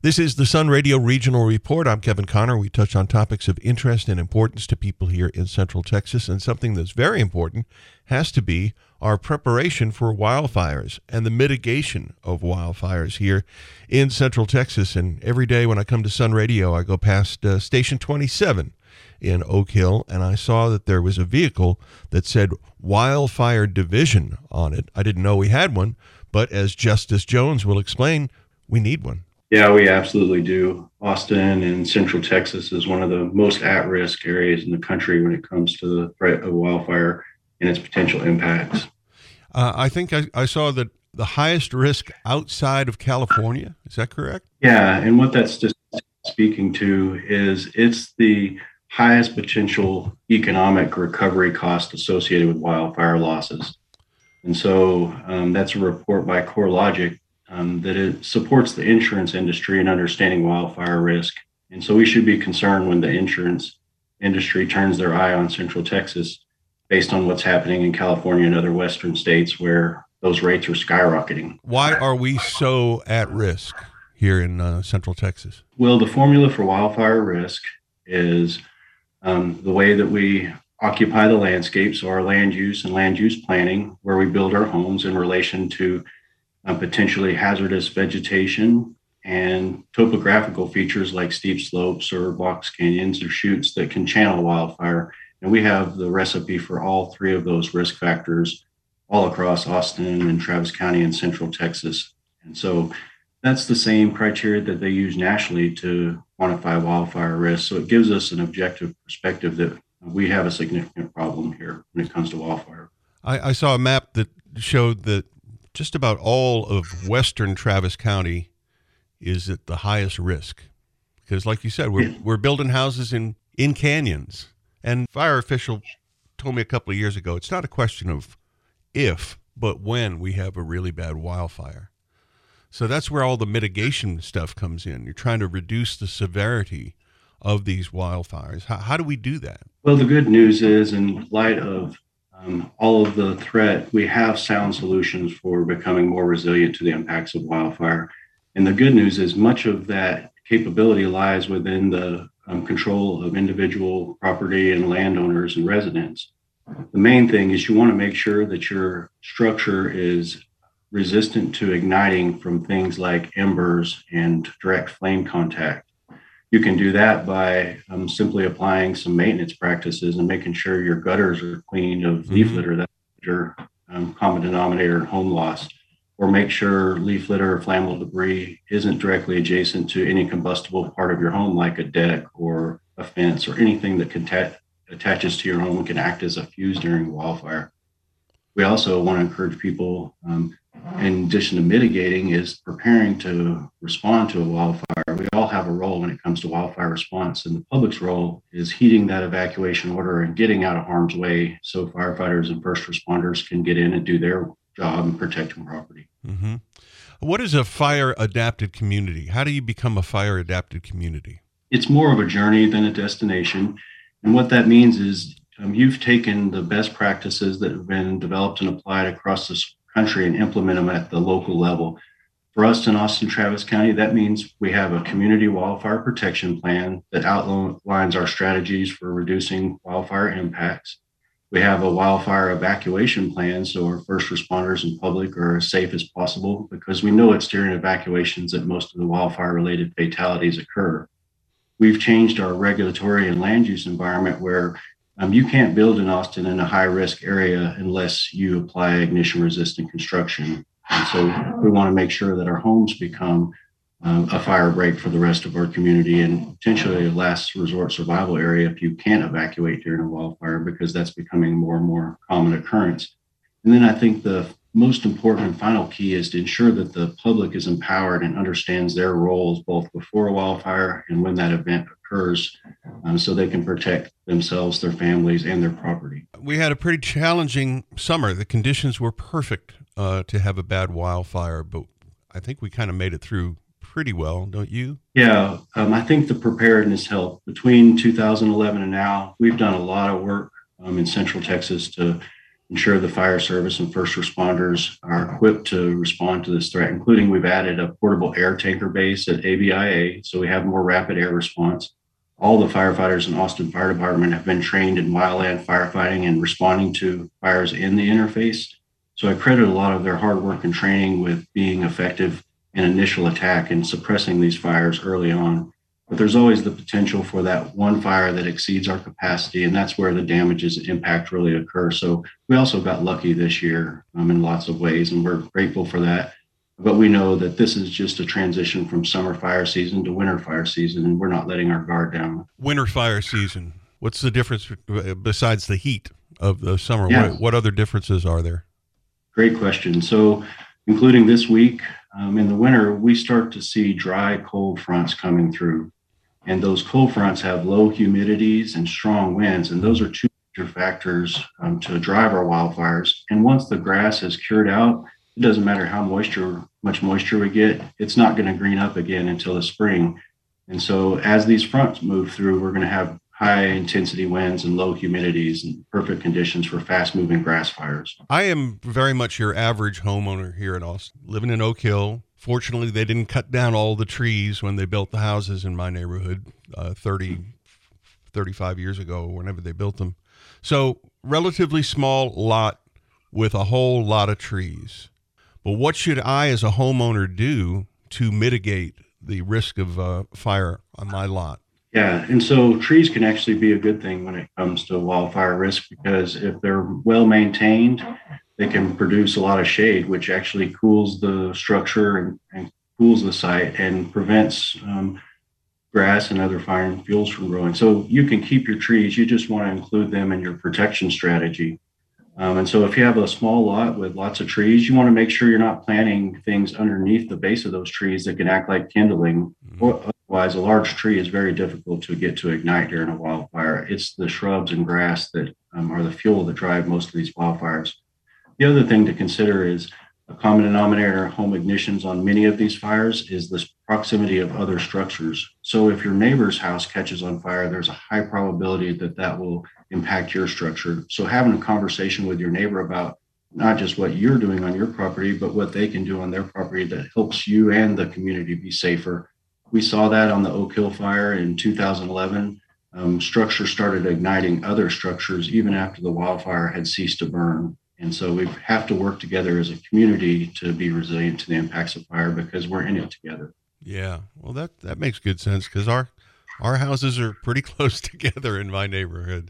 This is the Sun Radio Regional Report. I'm Kevin Connor. We touch on topics of interest and importance to people here in Central Texas, and something that's very important has to be our preparation for wildfires and the mitigation of wildfires here in Central Texas. And every day when I come to Sun Radio, I go past Station 27 in Oak Hill, and I saw that there was a vehicle that said Wildfire Division on it. I didn't know we had one, but as Justice Jones will explain, we need one. Yeah, we absolutely do. Austin and Central Texas is one of the most at-risk areas in the country when it comes to the threat of wildfire and its potential impacts. I think I saw that the highest risk outside of California. Is that correct? Yeah, and what that's just speaking to is it's the highest potential economic recovery cost associated with wildfire losses. And so that's a report by CoreLogic that it supports the insurance industry in understanding wildfire risk. And so we should be concerned when the insurance industry turns their eye on Central Texas based on what's happening in California and other Western states where those rates are skyrocketing. Why are we so at risk here in Central Texas? Well, the formula for wildfire risk is the way that we occupy the landscape, so our land use and land use planning, where we build our homes in relation to potentially hazardous vegetation and topographical features like steep slopes or box canyons or chutes that can channel wildfire. And we have the recipe for all three of those risk factors all across Austin and Travis County and Central Texas. And so that's the same criteria that they use nationally to quantify wildfire risk. So it gives us an objective perspective that we have a significant problem here when it comes to wildfire. I saw a map that showed that just about all of western Travis County is at the highest risk. Because like you said, we're building houses in canyons. And fire official told me a couple of years ago, it's not a question of if, but when we have a really bad wildfire. So that's where all the mitigation stuff comes in. You're trying to reduce the severity of these wildfires. How do we do that? Well, the good news is, in light of all of the threat, we have sound solutions for becoming more resilient to the impacts of wildfire. And the good news is much of that capability lies within the control of individual property and landowners and residents. The main thing is you want to make sure that your structure is resistant to igniting from things like embers and direct flame contact. You can do that by simply applying some maintenance practices and making sure your gutters are clean of leaf litter. That's your common denominator in home loss. Or make sure leaf litter or flammable debris isn't directly adjacent to any combustible part of your home, like a deck or a fence or anything that attaches to your home and can act as a fuse during wildfire. We also want to encourage people, in addition to mitigating, is preparing to respond to a wildfire. We all have a role when it comes to wildfire response, and the public's role is heeding that evacuation order and getting out of harm's way so firefighters and first responders can get in and do their job in protecting property. Mm-hmm. What is a fire-adapted community? How do you become a fire-adapted community? It's more of a journey than a destination. And what that means is you've taken the best practices that have been developed and applied across this country and implement them at the local level. For us in Austin, Travis County, that means we have a community wildfire protection plan that outlines our strategies for reducing wildfire impacts. We have a wildfire evacuation plan, so our first responders and public are as safe as possible, because we know it's during evacuations that most of the wildfire-related fatalities occur. We've changed our regulatory and land use environment where you can't build in Austin in a high-risk area unless you apply ignition-resistant construction. And so we want to make sure that our homes become a fire break for the rest of our community and potentially a last resort survival area if you can't evacuate during a wildfire, because that's becoming more and more common occurrence. And then I think the most important and final key is to ensure that the public is empowered and understands their roles both before a wildfire and when that event occurs, so they can protect themselves, their families, and their property. We had a pretty challenging summer. The conditions were perfect to have a bad wildfire, but I think we kind of made it through pretty well, don't you? Yeah, I think the preparedness helped. Between 2011 and now, we've done a lot of work in Central Texas to ensure the fire service and first responders are equipped to respond to this threat, including we've added a portable air tanker base at ABIA, so we have more rapid air response. All the firefighters in Austin Fire Department have been trained in wildland firefighting and responding to fires in the interface. So I credit a lot of their hard work and training with being effective in initial attack and suppressing these fires early on. But there's always the potential for that one fire that exceeds our capacity, and that's where the damages and impact really occur. So we also got lucky this year in lots of ways, and we're grateful for that. But we know that this is just a transition from summer fire season to winter fire season, and we're not letting our guard down. Winter fire season. What's the difference besides the heat of the summer? Yeah. What other differences are there? Great question. So including this week, in the winter, we start to see dry, cold fronts coming through. And those cold fronts have low humidities and strong winds. And those are two major factors to drive our wildfires. And once the grass is cured out, it doesn't matter how much moisture we get, it's not going to green up again until the spring. And so as these fronts move through, we're going to have high intensity winds and low humidities and perfect conditions for fast moving grass fires. I am very much your average homeowner here in Austin, living in Oak Hill. Fortunately, they didn't cut down all the trees when they built the houses in my neighborhood 35 years ago, whenever they built them. So relatively small lot with a whole lot of trees. But what should I as a homeowner do to mitigate the risk of fire on my lot? Yeah, and so trees can actually be a good thing when it comes to wildfire risk, because if they're well maintained, they can produce a lot of shade, which actually cools the structure and cools the site and prevents grass and other fire fuels from growing. So you can keep your trees, you just want to include them in your protection strategy. And so if you have a small lot with lots of trees, you want to make sure you're not planting things underneath the base of those trees that can act like kindling. Otherwise, a large tree is very difficult to get to ignite during a wildfire. It's the shrubs and grass that are the fuel that drive most of these wildfires. The other thing to consider is a common denominator in home ignitions on many of these fires is the proximity of other structures. So if your neighbor's house catches on fire, there's a high probability that that will impact your structure. So having a conversation with your neighbor about not just what you're doing on your property, but what they can do on their property that helps you and the community be safer. We saw that on the Oak Hill fire in 2011. Structures started igniting other structures even after the wildfire had ceased to burn. And so we have to work together as a community to be resilient to the impacts of fire because we're in it together. Yeah, well, that makes good sense because our houses are pretty close together in my neighborhood.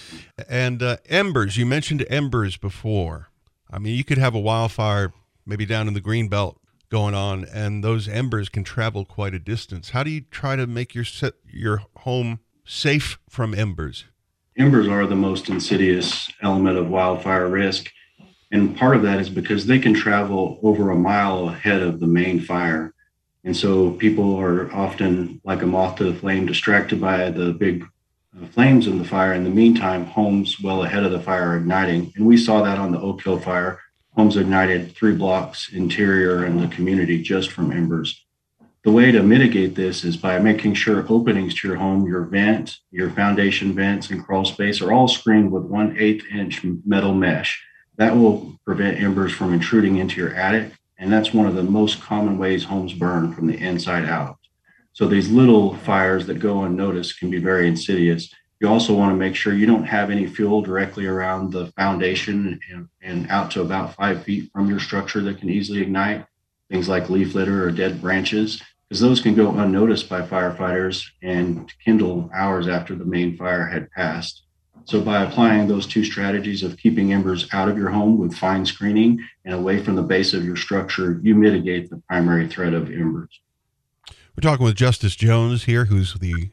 And embers, you mentioned embers before. I mean, you could have a wildfire maybe down in the Greenbelt going on, and those embers can travel quite a distance. How do you try to make your home safe from embers? Embers are the most insidious element of wildfire risk. And part of that is because they can travel over a mile ahead of the main fire. And so people are often like a moth to the flame, distracted by the big flames in the fire. In the meantime, homes well ahead of the fire are igniting. And we saw that on the Oak Hill fire. Homes ignited 3 blocks interior in the community just from embers. The way to mitigate this is by making sure openings to your home, your vent, your foundation vents and crawl space are all screened with 1/8 inch metal mesh. That will prevent embers from intruding into your attic. And that's one of the most common ways homes burn, from the inside out. So these little fires that go unnoticed can be very insidious. You also want to make sure you don't have any fuel directly around the foundation and out to about 5 feet from your structure that can easily ignite. Things like leaf litter or dead branches, because those can go unnoticed by firefighters and kindle hours after the main fire had passed. So by applying those two strategies of keeping embers out of your home with fine screening and away from the base of your structure, you mitigate the primary threat of embers. We're talking with Justice Jones here, who's the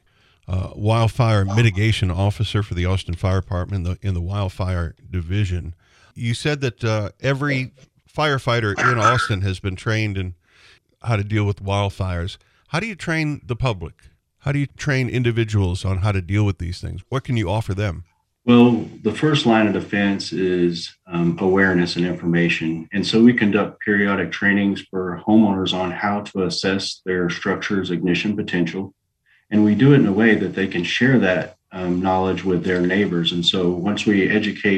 wildfire mitigation officer for the Austin Fire Department in the wildfire division. You said that every firefighter in Austin has been trained in how to deal with wildfires. How do you train the public? How do you train individuals on how to deal with these things? What can you offer them? Well, the first line of defense is awareness and information. And so we conduct periodic trainings for homeowners on how to assess their structure's ignition potential. And we do it in a way that they can share that knowledge with their neighbors. And so once we educate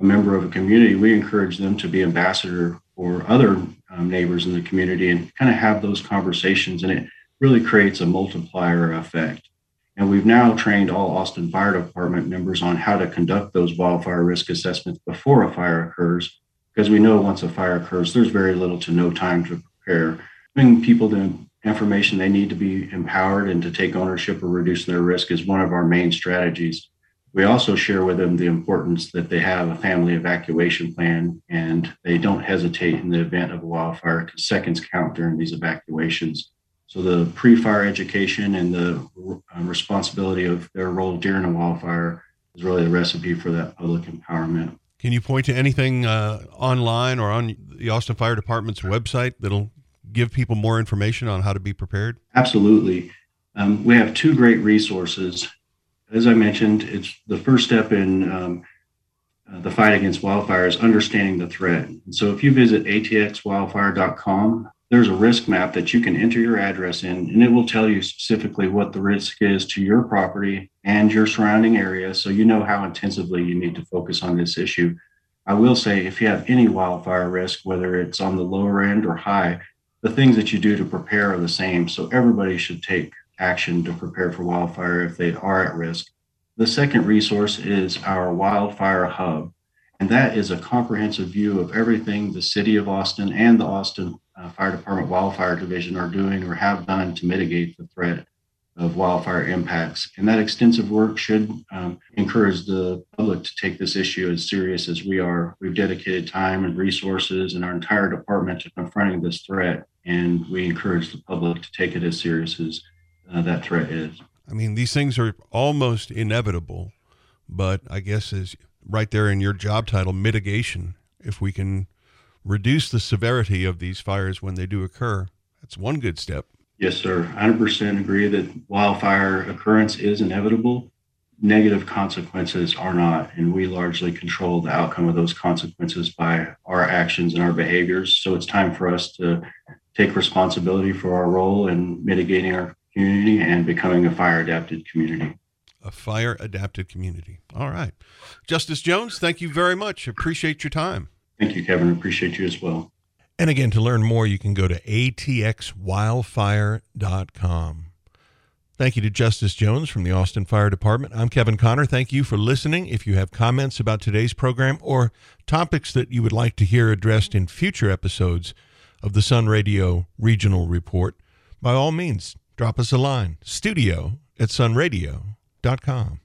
a member of a community, we encourage them to be ambassador for other neighbors in the community and kind of have those conversations. And it really creates a multiplier effect. And we've now trained all Austin Fire Department members on how to conduct those wildfire risk assessments before a fire occurs, because we know once a fire occurs, there's very little to no time to prepare. Giving people the information they need to be empowered and to take ownership or reduce their risk is one of our main strategies. We also share with them the importance that they have a family evacuation plan and they don't hesitate in the event of a wildfire because seconds count during these evacuations. So the pre-fire education and the responsibility of their role during a wildfire is really the recipe for that public empowerment. Can you point to anything online or on the Austin Fire Department's website that'll give people more information on how to be prepared? Absolutely. We have two great resources. As I mentioned, it's the first step in the fight against wildfire is understanding the threat. And so if you visit atxwildfire.com, there's a risk map that you can enter your address in, and it will tell you specifically what the risk is to your property and your surrounding area, so you know how intensively you need to focus on this issue. I will say, if you have any wildfire risk, whether it's on the lower end or high, the things that you do to prepare are the same. So everybody should take action to prepare for wildfire if they are at risk. The second resource is our Wildfire Hub, and that is a comprehensive view of everything the City of Austin and the Austin Fire Department Wildfire Division are doing or have done to mitigate the threat of wildfire impacts. And that extensive work should encourage the public to take this issue as serious as we are. We've dedicated time and resources in our entire department to confronting this threat, and we encourage the public to take it as serious as that threat is. I mean, these things are almost inevitable, but I guess is right there in your job title, mitigation. If we can reduce the severity of these fires when they do occur, that's one good step. Yes, sir. 100% agree that wildfire occurrence is inevitable. Negative consequences are not, and we largely control the outcome of those consequences by our actions and our behaviors. So it's time for us to take responsibility for our role in mitigating our community and becoming a fire-adapted community. A fire-adapted community. All right. Justice Jones, thank you very much. Appreciate your time. Thank you, Kevin. Appreciate you as well. And again, to learn more, you can go to atxwildfire.com. Thank you to Justice Jones from the Austin Fire Department. I'm Kevin Connor. Thank you for listening. If you have comments about today's program or topics that you would like to hear addressed in future episodes of the Sun Radio Regional Report, by all means, drop us a line, studio@sunradio.com.